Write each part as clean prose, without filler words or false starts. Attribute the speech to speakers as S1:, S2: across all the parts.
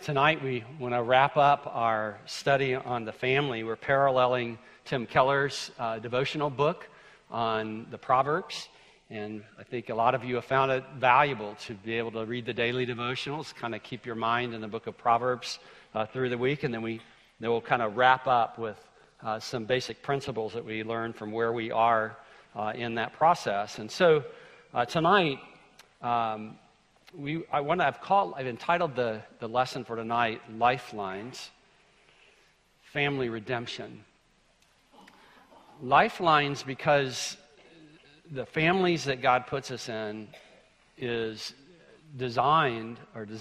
S1: Tonight we want to wrap up our study on the family. We're paralleling Tim Keller's devotional book on the Proverbs, and I think a lot of you have found it valuable to be able to read the daily devotionals, kind of keep your mind in the book of Proverbs through the week, and then we'll kind of wrap up with some basic principles that we learn from where we are in that process. And so tonight, I've entitled the lesson for tonight, Lifelines, Family Redemption. Lifelines because the families that God puts us in is designed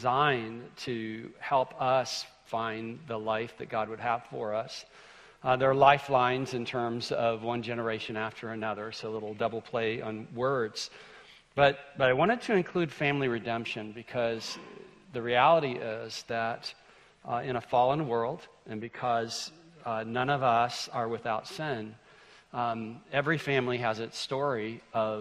S1: to help us find the life that God would have for us. There are lifelines in terms of one generation after another, so a little double play on words. But I wanted to include family redemption because the reality is that in a fallen world, and because none of us are without sin, every family has its story of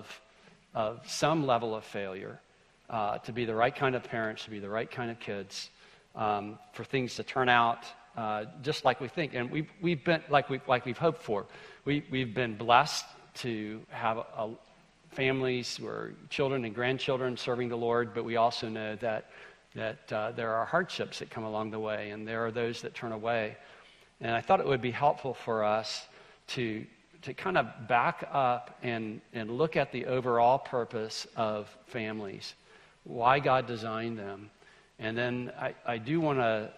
S1: some level of failure to be the right kind of parents, to be the right kind of kids, for things to turn out just like we think, and we've been like we've hoped for. We've been blessed to have families where children and grandchildren serving the Lord, but we also know that there are hardships that come along the way, and there are those that turn away. And I thought it would be helpful for us to kind of back up and look at the overall purpose of families, why God designed them. And then I do want to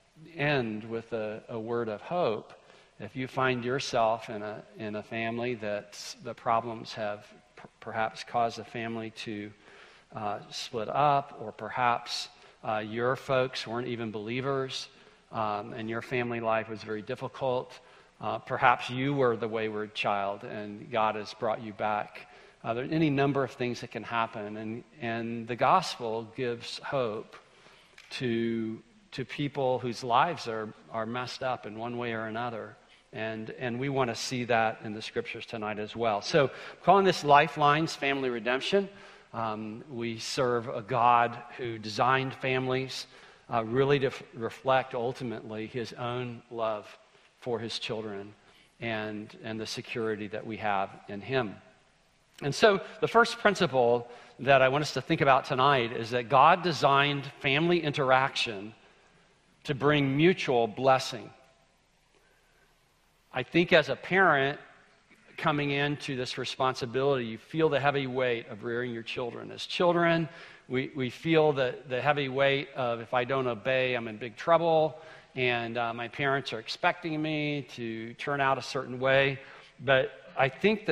S1: end with a word of hope. If you find yourself in a family that the problems have perhaps caused the family to split up, or perhaps your folks weren't even believers and your family life was very difficult. Perhaps you were the wayward child and God has brought you back. There are any number of things that can happen, and the gospel gives hope to people whose lives are messed up in one way or another. And we want to see that in the scriptures tonight as well. So, calling this Lifelines, Family Redemption. We serve a God who designed families really to reflect ultimately his own love for his children and the security that we have in him. And so the first principle that I want us to think about tonight is that God designed family interaction to bring mutual blessing. I think as a parent coming into this responsibility, you feel the heavy weight of rearing your children. As children, we feel the heavy weight of, if I don't obey, I'm in big trouble, and my parents are expecting me to turn out a certain way. But I think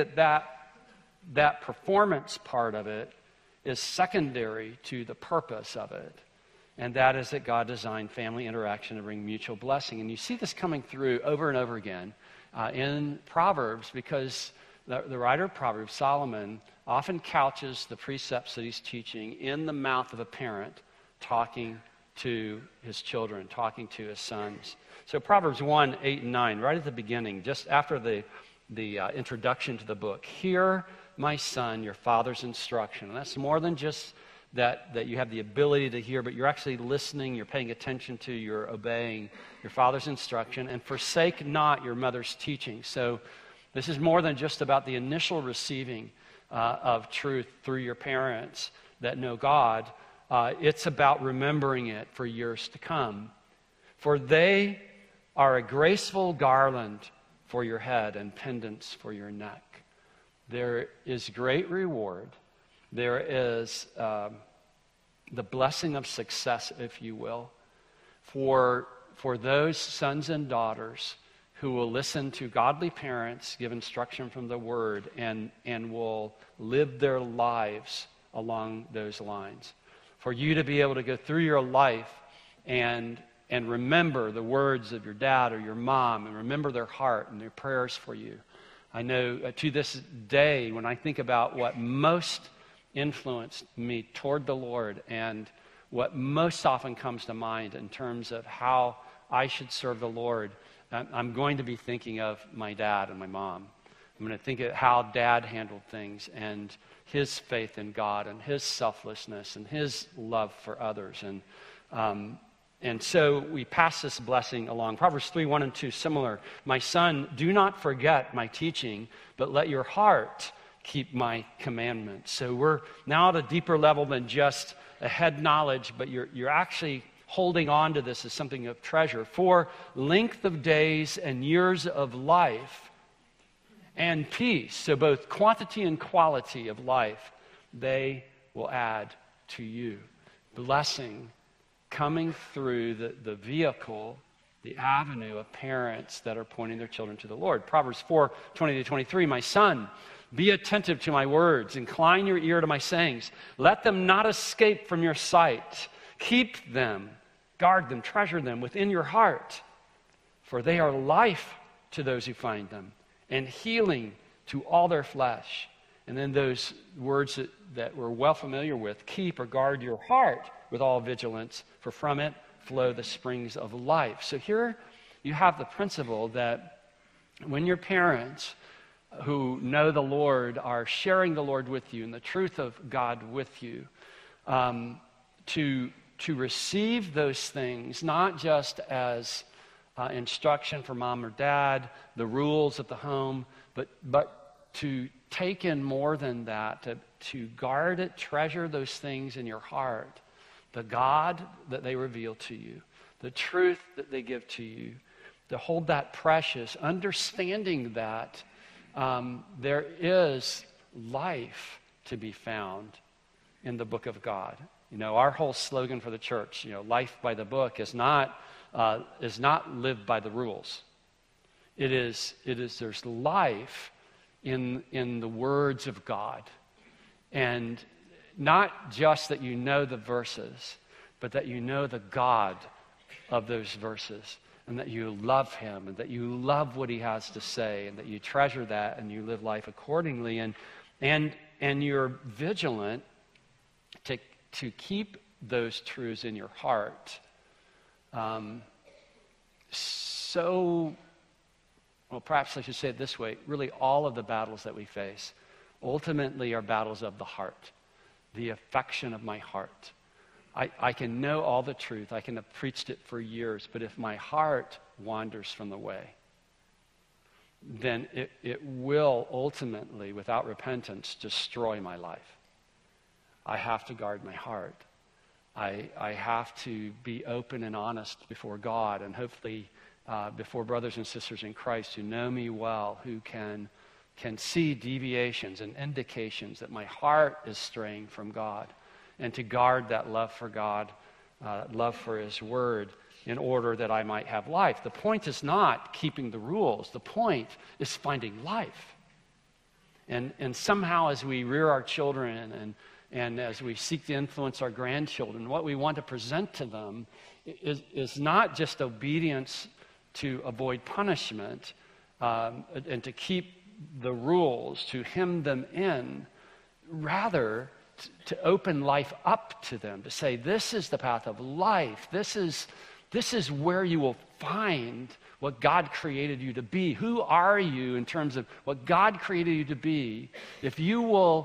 S1: that performance part of it is secondary to the purpose of it. And that is that God designed family interaction to bring mutual blessing. And you see this coming through over and over again in Proverbs, because the writer of Proverbs, Solomon, often couches the precepts that he's teaching in the mouth of a parent talking to his children, talking to his sons. So Proverbs 1, 8, and 9, right at the beginning, just after the introduction to the book, "Hear, my son, your father's instruction." And that's more than just that you have the ability to hear, but you're actually listening, you're paying attention to, you're obeying your father's instruction. "And forsake not your mother's teaching." So this is more than just about the initial receiving of truth through your parents that know God. It's about remembering it for years to come. "For they are a graceful garland for your head and pendants for your neck." There is great reward. There is the blessing of success, if you will, for those sons and daughters who will listen to godly parents, give instruction from the Word, and will live their lives along those lines. For you to be able to go through your life and remember the words of your dad or your mom, and remember their heart and their prayers for you. I know to this day, when I think about what most influenced me toward the Lord and what most often comes to mind in terms of how I should serve the Lord, I'm going to be thinking of my dad and my mom. I'm going to think of how Dad handled things and his faith in God and his selflessness and his love for others. And And so we pass this blessing along. Proverbs 3:1-2, similar. My son, do not forget my teaching, but let your heart keep my commandments. So we're now at a deeper level than just a head knowledge, but you're actually holding on to this as something of treasure. For length of days and years of life and peace, so both quantity and quality of life, they will add to you. Blessing coming through the vehicle, the avenue of parents that are pointing their children to the Lord. Proverbs 4:20-23, my son, be attentive to my words, incline your ear to my sayings. Let them not escape from your sight. Keep them, guard them, treasure them within your heart, for they are life to those who find them, and healing to all their flesh. And then those words that we're well familiar with, keep or guard your heart with all vigilance, for from it flow the springs of life. So here you have the principle that when your parents who know the Lord are sharing the Lord with you and the truth of God with you, to receive those things, not just as instruction for mom or dad, the rules of the home, but to take in more than that, to guard it, treasure those things in your heart, the God that they reveal to you, the truth that they give to you, to hold that precious, understanding that there is life to be found in the book of God. You know, our whole slogan for the church, life by the book, is not live by the rules. It is there's life in the words of God. And not just that you know the verses, but that you know the God of those verses, and that you love him, and that you love what he has to say, and that you treasure that, and you live life accordingly, and you're vigilant to keep those truths in your heart. Perhaps I should say it this way, really all of the battles that we face ultimately are battles of the heart, the affection of my heart. I can know all the truth, I can have preached it for years, but if my heart wanders from the way, then it will ultimately, without repentance, destroy my life. I have to guard my heart. I have to be open and honest before God, and hopefully before brothers and sisters in Christ who know me well, who can see deviations and indications that my heart is straying from God, and to guard that love for God, love for his word, in order that I might have life. The point is not keeping the rules. The point is finding life. And somehow as we rear our children and as we seek to influence our grandchildren, what we want to present to them is not just obedience to avoid punishment and to keep the rules, to hem them in, rather to open life up to them, to say, this is the path of life. This is where you will find what God created you to be. Who are you in terms of what God created you to be? If you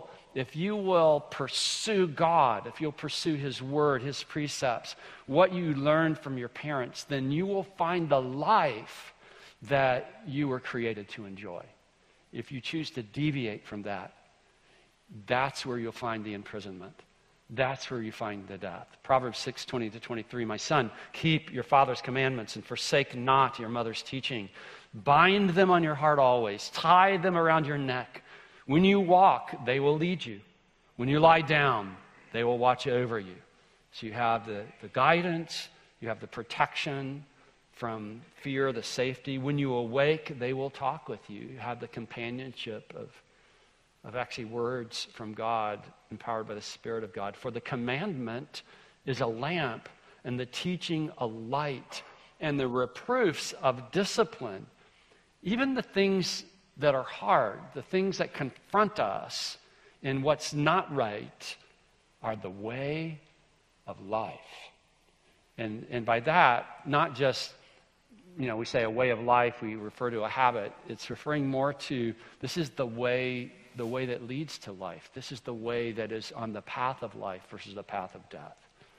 S1: will pursue God, if you'll pursue his word, his precepts, what you learned from your parents, then you will find the life that you were created to enjoy. If you choose to deviate from that, that's where you'll find the imprisonment. That's where you find the death. Proverbs 6:20-23, my son, keep your father's commandments and forsake not your mother's teaching. Bind them on your heart always. Tie them around your neck. When you walk, they will lead you. When you lie down, they will watch over you. So you have the guidance, you have the protection from fear, the safety. When you awake, they will talk with you. You have the companionship of actually words from God, empowered by the Spirit of God. For the commandment is a lamp, and the teaching a light, and the reproofs of discipline. Even the things that are hard, the things that confront us in what's not right, are the way of life. And by that, not just, we say a way of life, we refer to a habit. It's referring more to, this is the way that leads to life. This is the way that is on the path of life versus the path of death.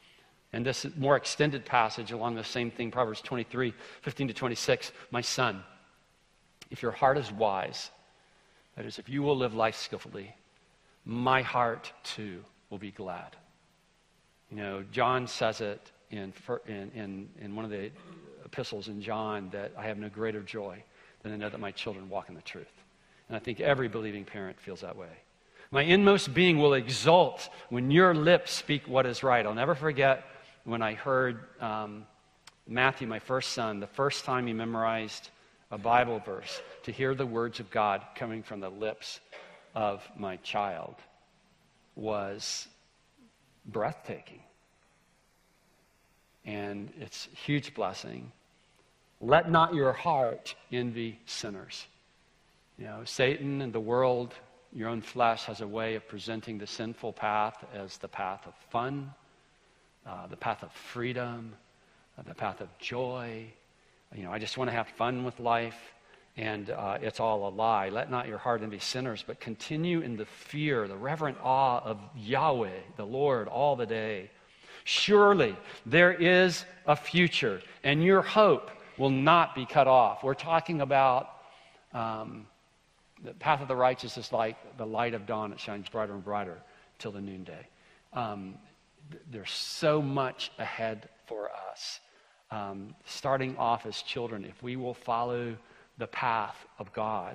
S1: And this more extended passage along the same thing, Proverbs 23, 15 to 26, my son, if your heart is wise, that is, if you will live life skillfully, my heart too will be glad. You know, John says it in one of the epistles in John that I have no greater joy than to know that my children walk in the truth. And I think every believing parent feels that way. My inmost being will exult when your lips speak what is right. I'll never forget when I heard Matthew, my first son, the first time he memorized a Bible verse, to hear the words of God coming from the lips of my child was breathtaking. And it's a huge blessing. Let not your heart envy sinners. You know, Satan and the world, your own flesh, has a way of presenting the sinful path as the path of fun, the path of freedom, the path of joy. You know, I just want to have fun with life, and it's all a lie. Let not your heart envy sinners, but continue in the fear, the reverent awe of Yahweh, the Lord, all the day. Surely there is a future, and your hope will not be cut off. We're talking about the path of the righteous is like the light of dawn. It shines brighter and brighter till the noonday. There's so much ahead for us. Starting off as children, if we will follow the path of God.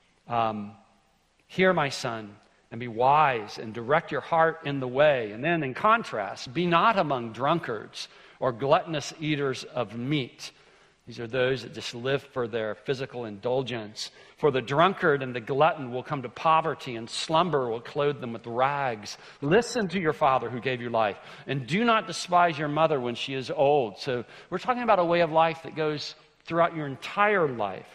S1: Hear, my son, and be wise, and direct your heart in the way. And then in contrast, be not among drunkards or gluttonous eaters of meat. These are those that just live for their physical indulgence. For the drunkard and the glutton will come to poverty, and slumber will clothe them with rags. Listen to your father who gave you life, and do not despise your mother when she is old. So we're talking about a way of life that goes throughout your entire life.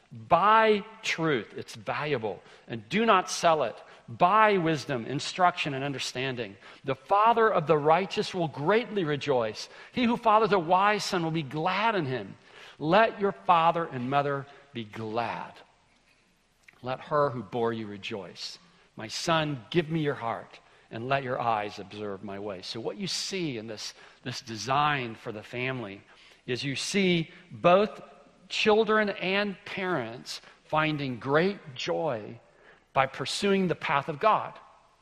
S1: Buy truth, it's valuable, and do not sell it. Buy wisdom, instruction, and understanding. The father of the righteous will greatly rejoice. He who fathers a wise son will be glad in him. Let your father and mother be glad. Let her who bore you rejoice. My son, give me your heart, and let your eyes observe my way. So what you see in this design for the family is you see both children and parents finding great joy by pursuing the path of God.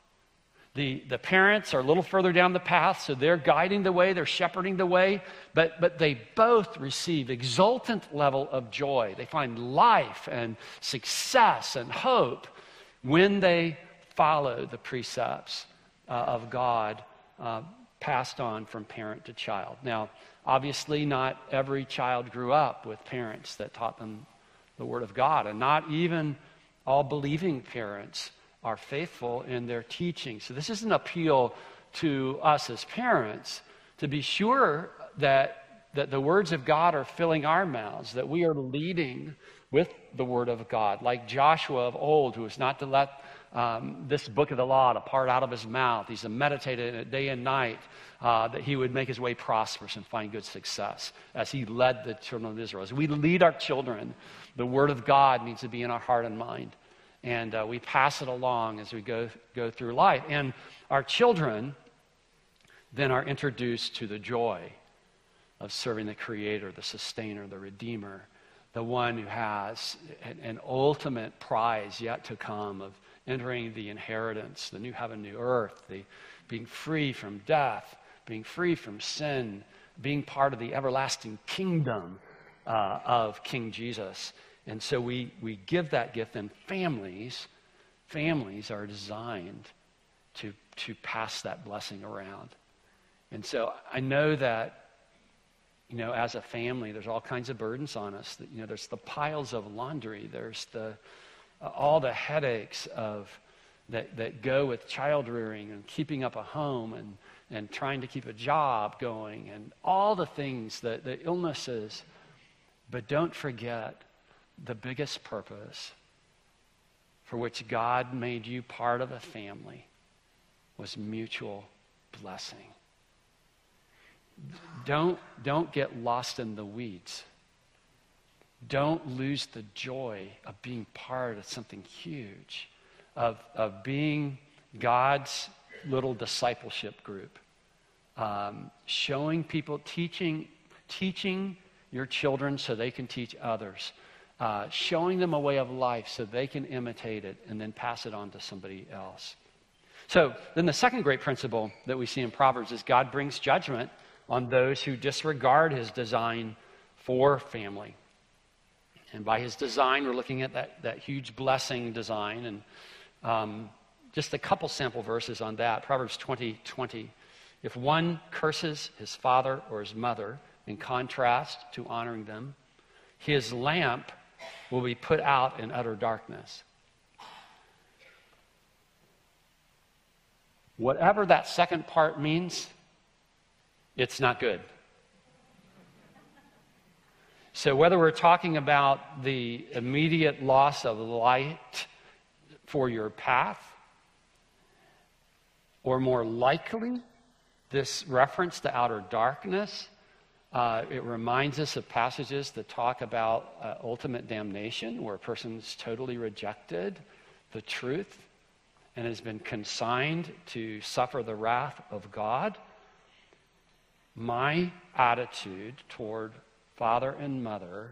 S1: The parents are a little further down the path, so they're guiding the way, they're shepherding the way, but they both receive exultant level of joy. They find life and success and hope when they follow the precepts of God passed on from parent to child. Now, obviously, not every child grew up with parents that taught them the Word of God, and not even all believing parents are faithful in their teaching. So this is an appeal to us as parents to be sure that the words of God are filling our mouths, that we are leading with the Word of God, like Joshua of old, who was not to let this book of the law depart out of his mouth. He's to meditate in it day and night, that he would make his way prosperous and find good success as he led the children of Israel. As we lead our children, the Word of God needs to be in our heart and mind. And we pass it along as we go through life. And our children then are introduced to the joy of serving the Creator, the Sustainer, the Redeemer, the one who has an ultimate prize yet to come of entering the inheritance, the new heaven, new earth, the being free from death, being free from sin, being part of the everlasting kingdom of King Jesus. And so we give that gift, and families are designed to pass that blessing around. And so I know that, as a family, there's all kinds of burdens on us. There's the piles of laundry. There's all the headaches that go with child rearing and keeping up a home and trying to keep a job going and all the things, the illnesses. But don't forget the biggest purpose for which God made you part of a family was mutual blessing. Don't get lost in the weeds. Don't lose the joy of being part of something huge, of being God's little discipleship group, showing people, teaching your children so they can teach others, showing them a way of life so they can imitate it and then pass it on to somebody else. So then the second great principle that we see in Proverbs is God brings judgment on those who disregard his design for family. And by his design, we're looking at that huge blessing design. And just a couple sample verses on that. Proverbs 20:20. If one curses his father or his mother in contrast to honoring them, his lamp will be put out in utter darkness. Whatever that second part means, it's not good. So whether we're talking about the immediate loss of light for your path, or more likely, this reference to outer darkness, it reminds us of passages that talk about ultimate damnation, where a person's totally rejected the truth and has been consigned to suffer the wrath of God. My attitude toward father and mother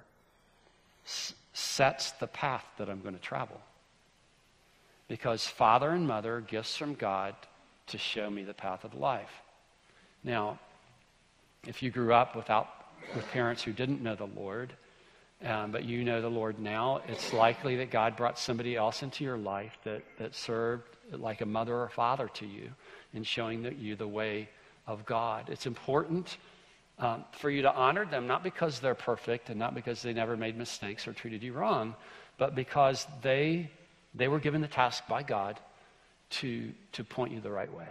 S1: sets the path that I'm going to travel. Because father and mother are gifts from God to show me the path of life. Now, if you grew up with parents who didn't know the Lord, but you know the Lord now, it's likely that God brought somebody else into your life that served like a mother or father to you in showing you the way of God. It's important for you to honor them, not because they're perfect and not because they never made mistakes or treated you wrong, but because they were given the task by God to point you the right way.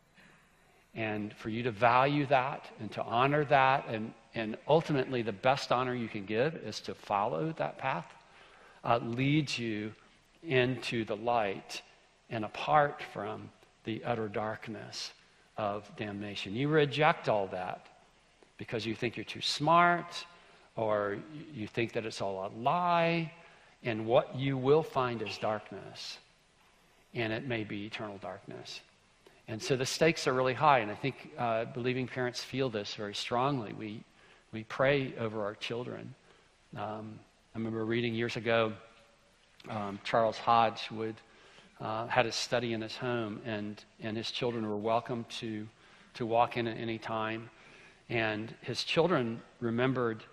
S1: And for you to value that and to honor that, and ultimately the best honor you can give is to follow that path, leads you into the light and apart from the utter darkness of damnation. You reject all that because you think you're too smart, or you think that it's all a lie, and what you will find is darkness, and it may be eternal darkness. And so the stakes are really high, and I think believing parents feel this very strongly. We pray over our children. I remember reading years ago, Charles Hodge had a study in his home, and his children were welcome to walk in at any time. And his children remembered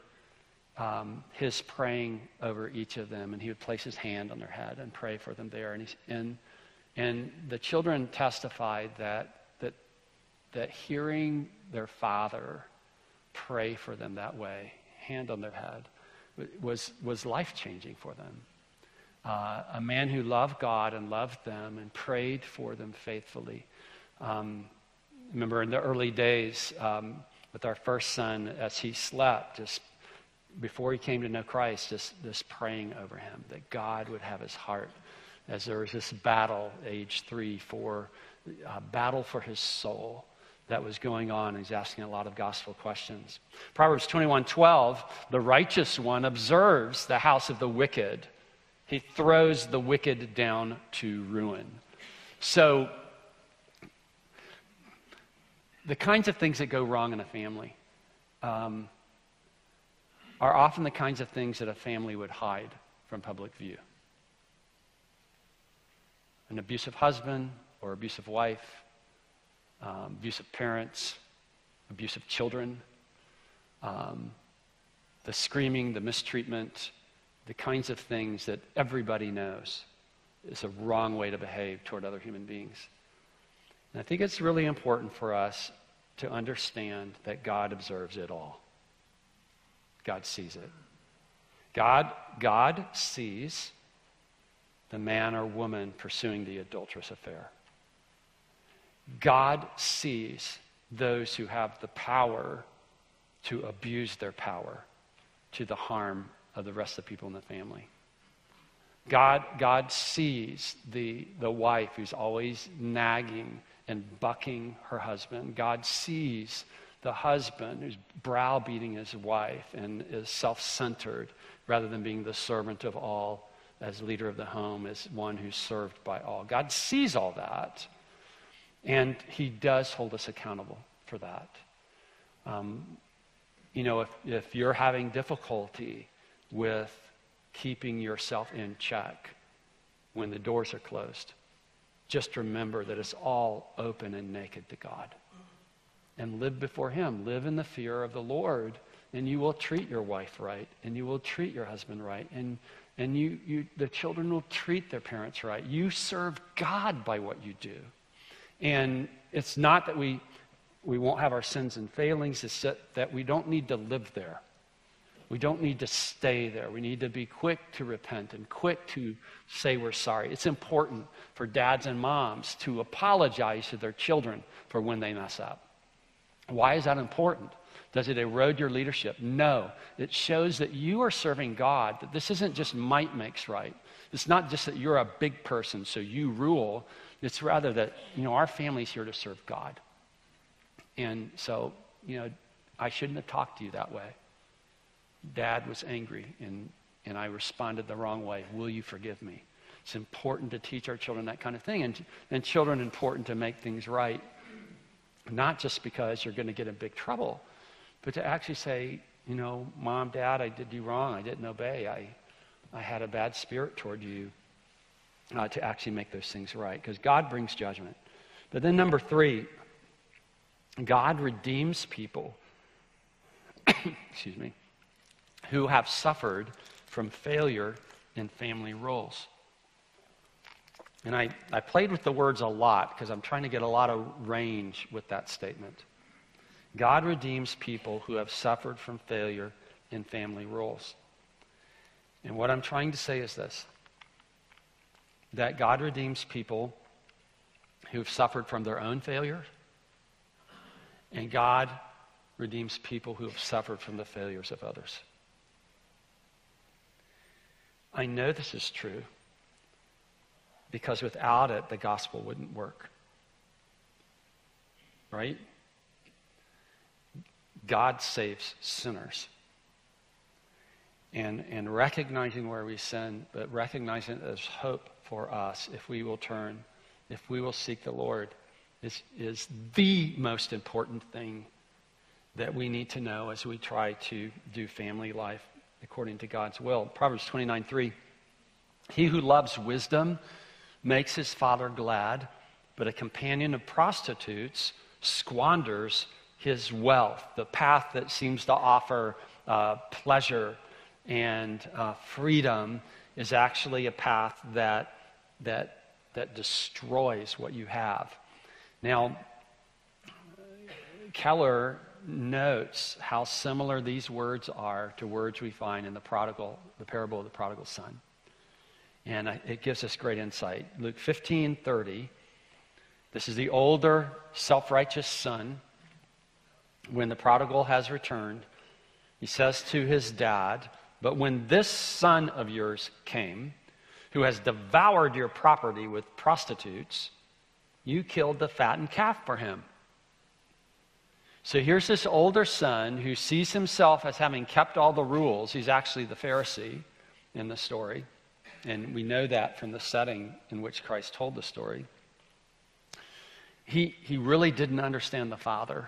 S1: his praying over each of them, and he would place his hand on their head and pray for them there. And the children testified that hearing their father pray for them that way, hand on their head, was life-changing for them. A man who loved God and loved them and prayed for them faithfully. Remember in the early days with our first son, as he slept, just before he came to know Christ, just praying over him that God would have his heart, as there was this battle, age 3, 4, battle for his soul that was going on. He's asking a lot of gospel questions. Proverbs 21:12, the righteous one observes the house of the wicked. He throws the wicked down to ruin. So, the kinds of things that go wrong in a family are often the kinds of things that a family would hide from public view. An abusive husband or abusive wife, abusive parents, abusive children, the screaming, the mistreatment, the kinds of things that everybody knows is a wrong way to behave toward other human beings. And I think it's really important for us to understand that God observes it all. God sees it. God sees the man or woman pursuing the adulterous affair. God sees those who have the power to abuse their power to the harm of the rest of the people in the family. God sees the wife who's always nagging and bucking her husband. God sees the husband who's browbeating his wife and is self-centered rather than being the servant of all, as leader of the home, as one who's served by all. God sees all that, and he does hold us accountable for that. If you're having difficulty with keeping yourself in check when the doors are closed, just remember that it's all open and naked to God. And live before him. Live in the fear of the Lord, and you will treat your wife right, and you will treat your husband right, and the children will treat their parents right. You serve God by what you do. And it's not that we won't have our sins and failings, it's that we don't need to live there. We don't need to stay there. We need to be quick to repent and quick to say we're sorry. It's important for dads and moms to apologize to their children for when they mess up. Why is that important? Does it erode your leadership? No. It shows that you are serving God, that this isn't just might makes right. It's not just that you're a big person, so you rule. It's rather that, our family's here to serve God. And so, I shouldn't have talked to you that way. Dad was angry, and I responded the wrong way. Will you forgive me? It's important to teach our children that kind of thing. And children, important to make things right. Not just because you're going to get in big trouble, but to actually say, Mom, Dad, I did you wrong. I didn't obey. I had a bad spirit toward you, to actually make those things right. Because God brings judgment. But then number 3, God redeems people excuse me, who have suffered from failure in family roles. And I played with the words a lot because I'm trying to get a lot of range with that statement. God redeems people who have suffered from failure in family roles. And what I'm trying to say is this, that God redeems people who've suffered from their own failure, and God redeems people who have suffered from the failures of others. I know this is true because without it, the gospel wouldn't work. Right? God saves sinners. And recognizing where we sin, but recognizing that there's hope for us if we will turn, if we will seek the Lord, is the most important thing that we need to know as we try to do family life according to God's will. Proverbs 29:3, he who loves wisdom makes his father glad, but a companion of prostitutes squanders his wealth. The path that seems to offer pleasure and freedom is actually a path that destroys what you have. Now, Keller notes how similar these words are to words we find in the parable of the prodigal son. And it gives us great insight. Luke 15:30, this is the older, self-righteous son. When the prodigal has returned, he says to his dad, but when this son of yours came, who has devoured your property with prostitutes, you killed the fattened calf for him. So here's this older son who sees himself as having kept all the rules. He's actually the Pharisee in the story. And we know that from the setting in which Christ told the story. He really didn't understand the Father.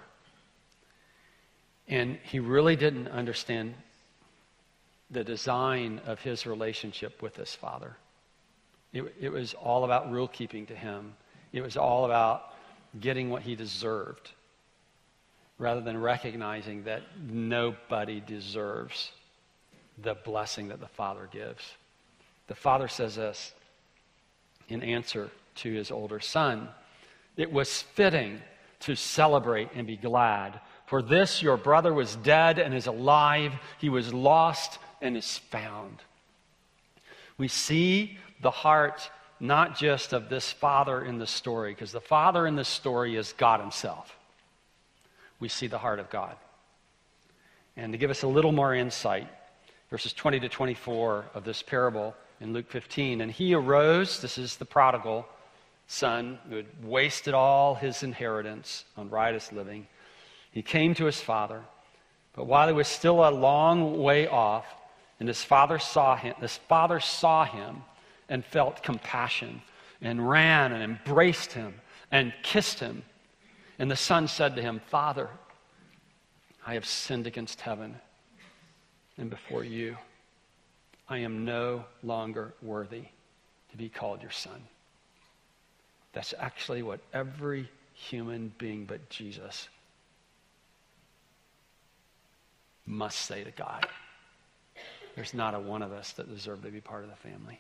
S1: And he really didn't understand the design of his relationship with his Father. It was all about rule keeping to him. It was all about getting what he deserved, rather than recognizing that nobody deserves the blessing that the Father gives. The Father says this in answer to his older son, it was fitting to celebrate and be glad. For this your brother was dead and is alive. He was lost and is found. We see the heart not just of this father in the story, because the father in the story is God himself. We see the heart of God. And to give us a little more insight, verses 20 to 24 of this parable in Luke 15, and he arose, this is the prodigal son who had wasted all his inheritance on riotous living. He came to his father, but while he was still a long way off, and his father saw him and felt compassion and ran and embraced him and kissed him. And the son said to him, Father, I have sinned against heaven and before you. I am no longer worthy to be called your son. That's actually what every human being but Jesus must say to God. There's not a one of us that deserve to be part of the family.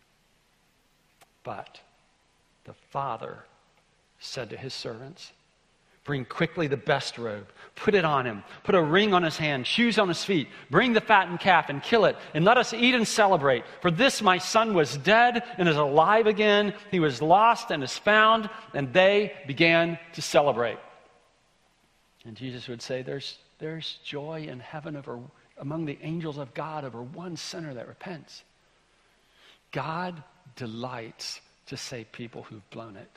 S1: But the father said to his servants, bring quickly the best robe, put it on him, put a ring on his hand, shoes on his feet, bring the fattened calf and kill it, and let us eat and celebrate. For this my son was dead and is alive again. He was lost and is found, and they began to celebrate. And Jesus would say, there's joy in heaven among the angels of God over one sinner that repents. God delights to save people who've blown it.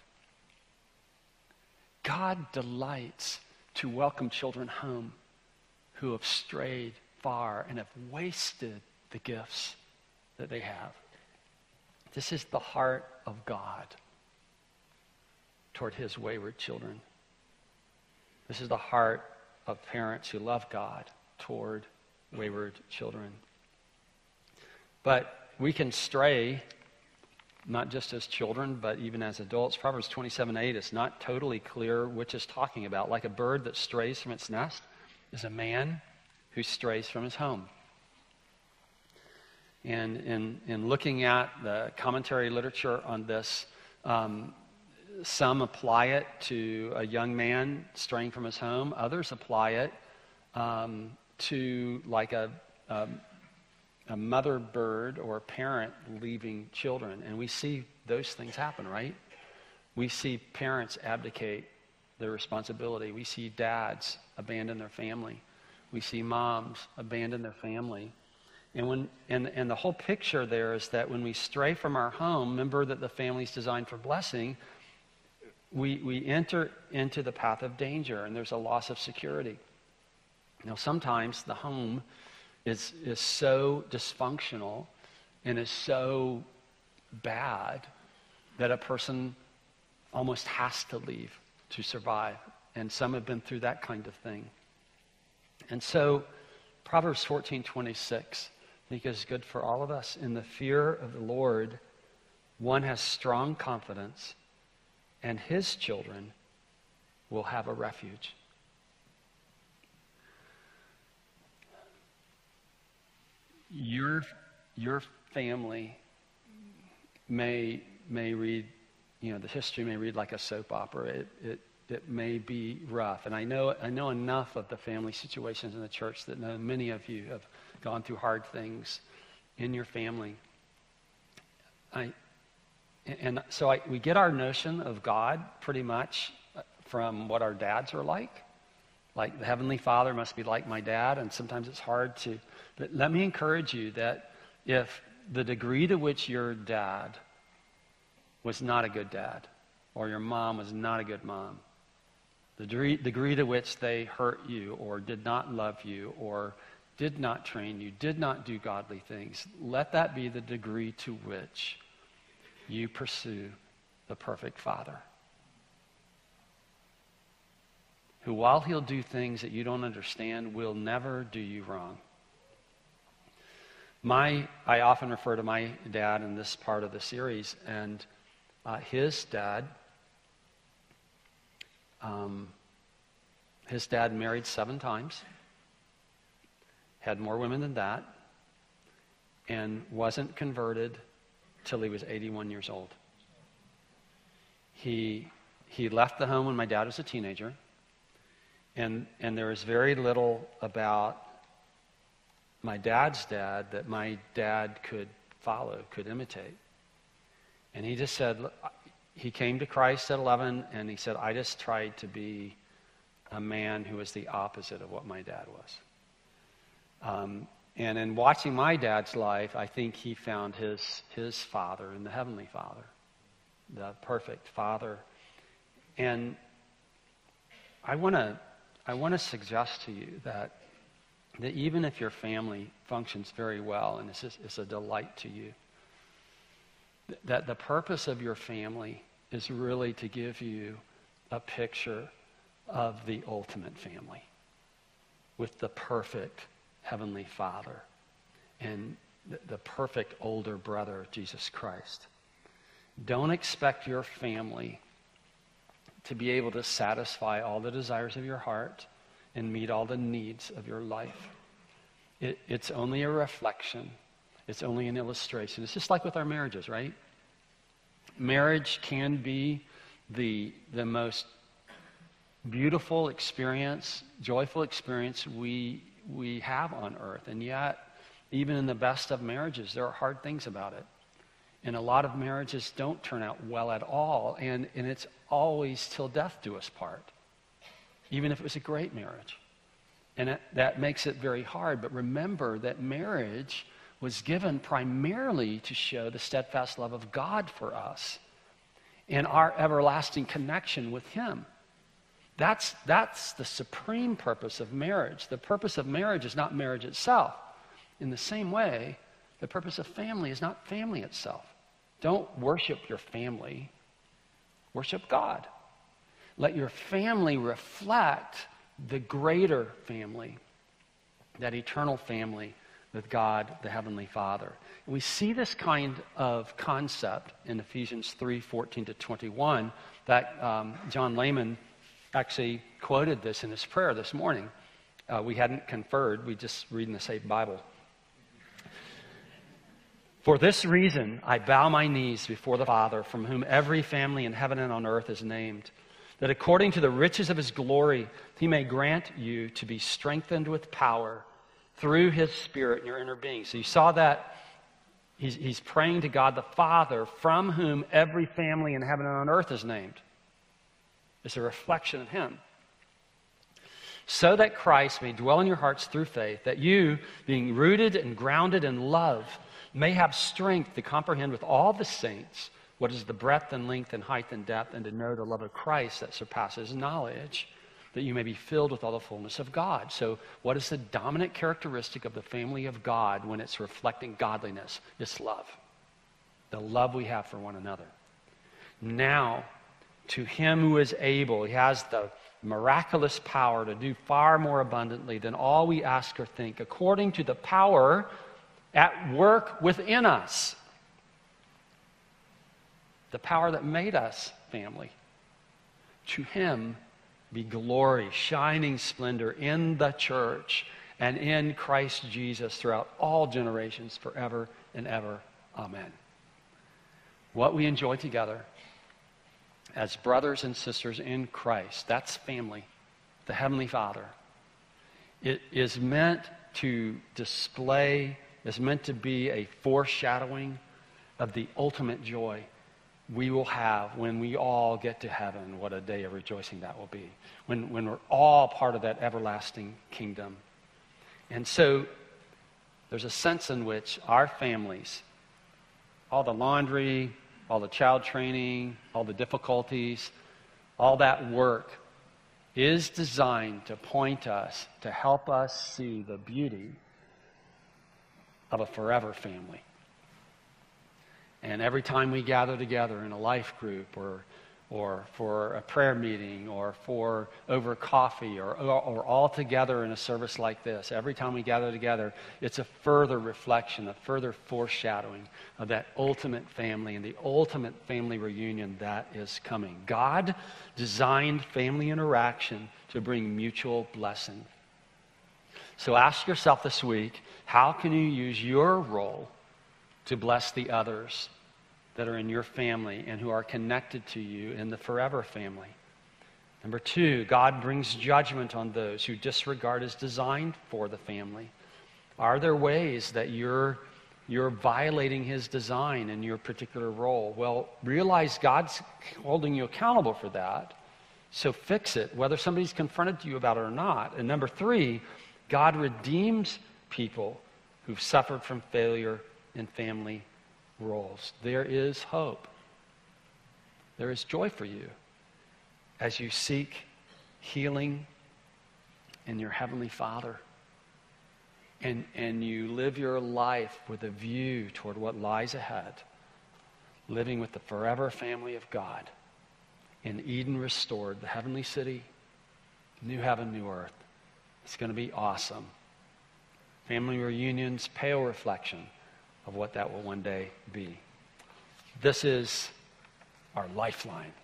S1: God delights to welcome children home who have strayed far and have wasted the gifts that they have. This is the heart of God toward his wayward children. This is the heart of parents who love God toward wayward children. But we can stray, not just as children, but even as adults. Proverbs 27:8 is not totally clear which is talking about. Like a bird that strays from its nest is a man who strays from his home. And in looking at the commentary literature on this, some apply it to a young man straying from his home. Others apply it to like a mother bird or a parent leaving children. And we see those things happen, right? We see parents abdicate their responsibility. We see dads abandon their family. We see moms abandon their family. And the whole picture there is that when we stray from our home, remember that the family's designed for blessing, we enter into the path of danger, and there's a loss of security. Now, sometimes the home is so dysfunctional and is so bad that a person almost has to leave to survive. And some have been through that kind of thing. And so Proverbs 14:26, I think, is good for all of us. In the fear of the Lord, one has strong confidence, and his children will have a refuge. Your family may read, the history may read like a soap opera. It may be rough. And I know enough of the family situations in the church that know many of you have gone through hard things in your family. We get our notion of God pretty much from what our dads are like. Like the Heavenly Father must be like my dad, and sometimes it's hard to. But let me encourage you that if the degree to which your dad was not a good dad, or your mom was not a good mom, the degree to which they hurt you, or did not love you, or did not train you, did not do godly things, let that be the degree to which you pursue the perfect Father, who, while he'll do things that you don't understand, will never do you wrong. I often refer to my dad in this part of the series, and his dad married 7 times, had more women than that, and wasn't converted till he was 81 years old. He left the home when my dad was a teenager, and there was very little about my dad's dad that my dad could follow, could imitate. And he just said, he came to Christ at 11, and he said, I just tried to be a man who was the opposite of what my dad was. And in watching my dad's life, I think he found his father in the Heavenly Father, the perfect Father. And I want to suggest to you that even if your family functions very well and it's a delight to you, that the purpose of your family is really to give you a picture of the ultimate family with the perfect Heavenly Father and the perfect older brother, Jesus Christ. Don't expect your family to be able to satisfy all the desires of your heart and meet all the needs of your life. It's only a reflection. It's only an illustration. It's just like with our marriages, right? Marriage can be the most beautiful experience, joyful experience we have on earth. And yet, even in the best of marriages, there are hard things about it. And a lot of marriages don't turn out well at all. And it's always till death do us part, even if it was a great marriage. And that makes it very hard. But remember that marriage was given primarily to show the steadfast love of God for us and our everlasting connection with Him. That's the supreme purpose of marriage. The purpose of marriage is not marriage itself. In the same way, the purpose of family is not family itself. Don't worship your family. Worship God. Let your family reflect the greater family, that eternal family with God, the Heavenly Father. And we see this kind of concept in Ephesians 3:14-21 that John Lehman actually quoted this in his prayer this morning. We hadn't conferred. We just reading the same Bible. For this reason, I bow my knees before the Father, from whom every family in heaven and on earth is named, that according to the riches of His glory, He may grant you to be strengthened with power through His Spirit in your inner being. So you saw that he's praying to God the Father, from whom every family in heaven and on earth is named. It's a reflection of Him. So that Christ may dwell in your hearts through faith, that you, being rooted and grounded in love, may have strength to comprehend with all the saints what is the breadth and length and height and depth, and to know the love of Christ that surpasses knowledge, that you may be filled with all the fullness of God. So what is the dominant characteristic of the family of God when it's reflecting godliness? It's love. The love we have for one another. Now, to Him who is able, He has the miraculous power to do far more abundantly than all we ask or think, according to the power at work within us. The power that made us family. To Him be glory, shining splendor in the church and in Christ Jesus throughout all generations, forever and ever. Amen. What we enjoy together as brothers and sisters in Christ, that's family, the Heavenly Father. It is meant to display, is meant to be a foreshadowing of the ultimate joy we will have when we all get to heaven. What a day of rejoicing that will be. When we're all part of that everlasting kingdom. And so there's a sense in which our families, all the laundry, all the child training, all the difficulties, all that work is designed to point us, to help us see the beauty of a forever family. And every time we gather together in a life group or for a prayer meeting or for over coffee or all together in a service like this, every time we gather together, it's a further reflection, a further foreshadowing of that ultimate family and the ultimate family reunion that is coming. God designed family interaction to bring mutual blessing. So ask yourself this week, how can you use your role to bless the others that are in your family and who are connected to you in the forever family? Number 2, God brings judgment on those who disregard His design for the family. Are there ways that you're violating His design in your particular role? Well, realize God's holding you accountable for that, so fix it, whether somebody's confronted you about it or not. And number 3, God redeems people who've suffered from failure in family roles. There is hope. There is joy for you as you seek healing in your Heavenly Father and you live your life with a view toward what lies ahead, living with the forever family of God in Eden restored, the heavenly city New heaven, new earth. It's going to be awesome. Family reunions, pale reflection of what that will one day be. This is our lifeline.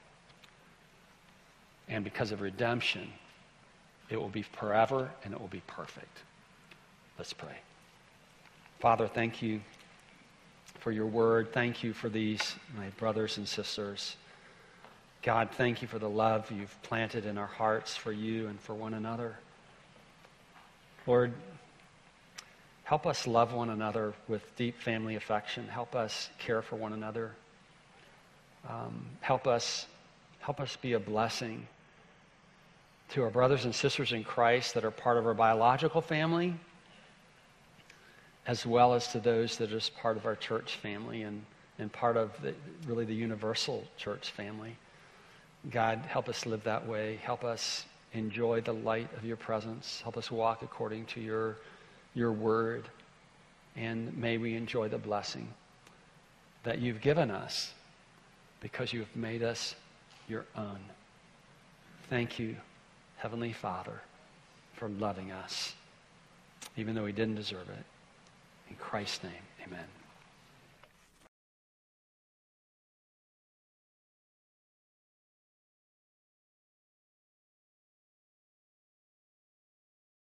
S1: And because of redemption, it will be forever and it will be perfect. Let's pray. Father, thank you for your word. Thank you for these, my brothers and sisters. God, thank you for the love you've planted in our hearts for you and for one another. Lord, help us love one another with deep family affection. Help us care for one another. Help us be a blessing to our brothers and sisters in Christ that are part of our biological family, as well as to those that are part of our church family and part of really the universal church family. God, help us live that way. Help us enjoy the light of your presence. Help us walk according to your word. And may we enjoy the blessing that you've given us because you've made us your own. Thank you, Heavenly Father, for loving us, even though we didn't deserve it. In Christ's name, amen.